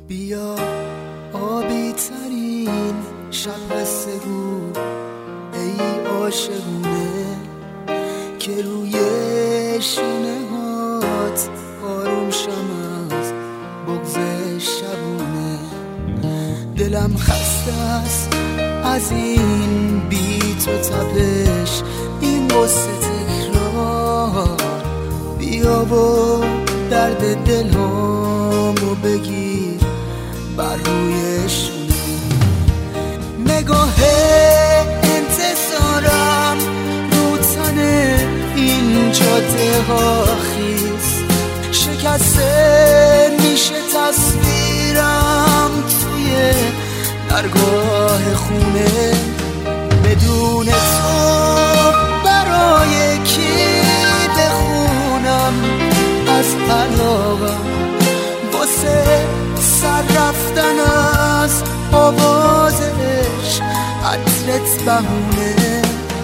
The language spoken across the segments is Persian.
بیا آبی ترین شب قصه گو ای عاشقونه که روی شونه هات آروم شم از بغض شبونه. دلم خسته است از این بی تو تپش، این قصه تکرار. بیا و درد دلامو بگیر بر روی شونه. نگاه انتظارم رو تن این جاده ها خیز شکسته میشه تصویرم توی درگاه خونه. بدون تو برای کی بخونم از علاقم واسه سر رفتن از آوازش عطرت بهونه.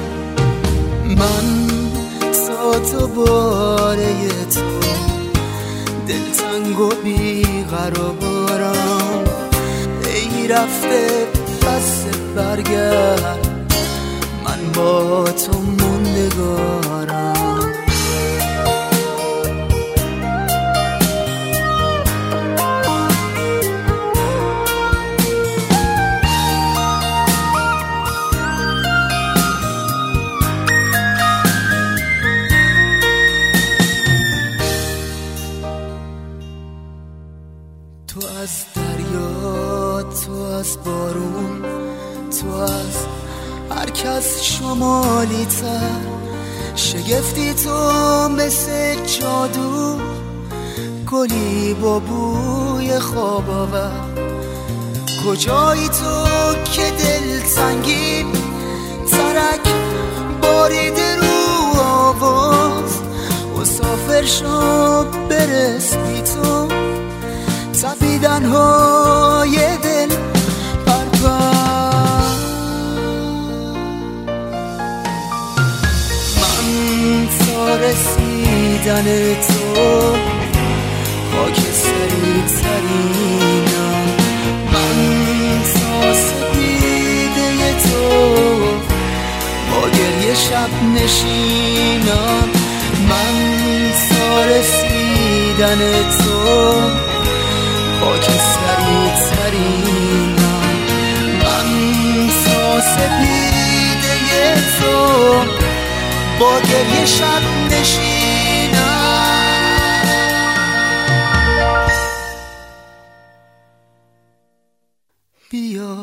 من ساعت و باره تو دلتنگ و بیقرارم، ای رفته پس برگرد من با تو موندگارم. تو از دریا، تو از بارون، تو از هر کس شمالی تر، شگفتی تو مثل جادو، گلی با بوی خواب آور. کجایی تو که دلتنگی ترک باریده رو آواز، مسافر شو برس بی تو تپیدن های دل پرپر. من تا رسیدن تو خاک سری ترینم، من تا سپیده تو با گریه شب نشینم. من تا رسیدن تو خاک سری ترینم، من تا سپیده تو با گریه شب نشینم. بیا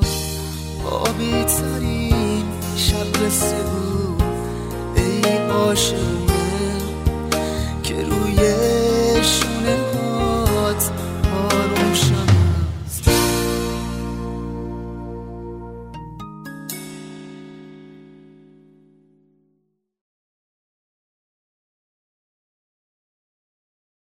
آبی ترین شب قصه گو ای عاشق